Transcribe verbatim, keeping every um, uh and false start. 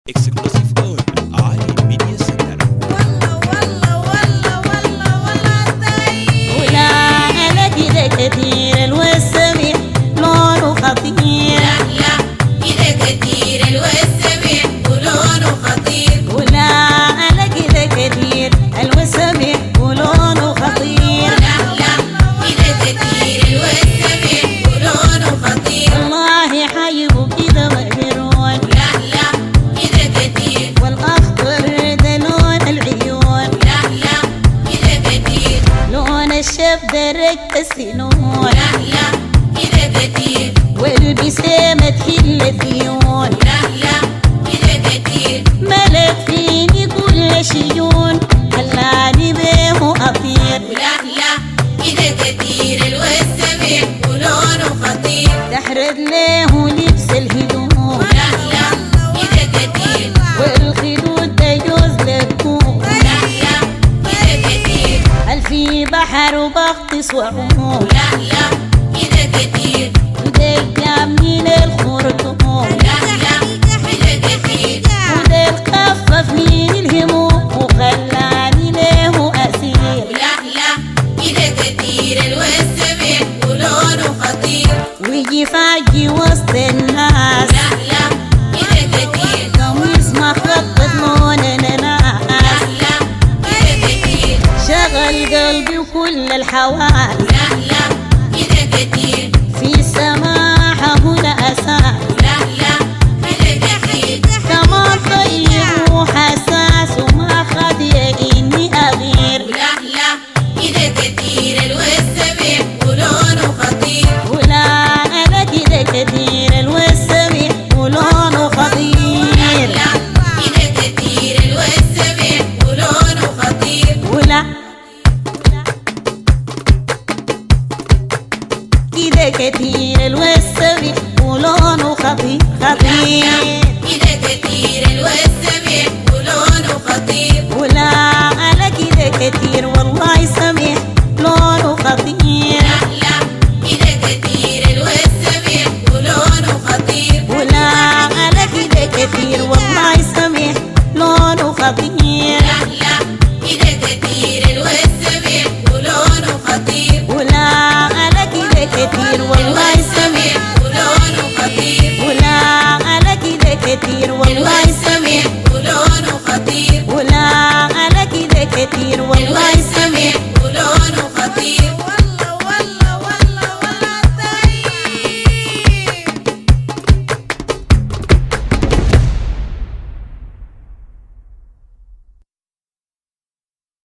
اكسكلوسيف اون علي ميديا سنتر. والله والله والله والله والله طيب. ولا انا كده كتير الوسمي لونه خطير. لا لا كده كتير الوسمي ولونه خطير. ولا انا كده كتير الوسمي ولونه خطير. لا لا كده كتير الوسمي ولونه خطير. والله حيبه كده مقدرون. لا لا كده كتير. والاخضر ده لون العيون. لا لا كده كتير. لون الشب درجة السنون. لا لا كده كتير. والبسامة تحل الديون. لا لا كده كتير. ملك فيني كل شيون خلاني بيه أطير. لا لا كده كتير الوسمي ولونه خطير. تحرد له لبس الهدوم. لا لا كده كتير. والخدود ده يجوز للكون. لا لا كده كتير. هل في بحر وبغطس وعوم. لا لا كده كتير. وده من الخرطوم. لا لا كده كتير. وده الخفف من الهموم وخلاني له أسير. لا لا كده كتير الوسمي ولونه خطير. ويجي فاجي وسط الناس. لا لا كده كتير. قميص مخطط لون لا الناس. لا كده كتير. شغل قلبي وكل الحواس.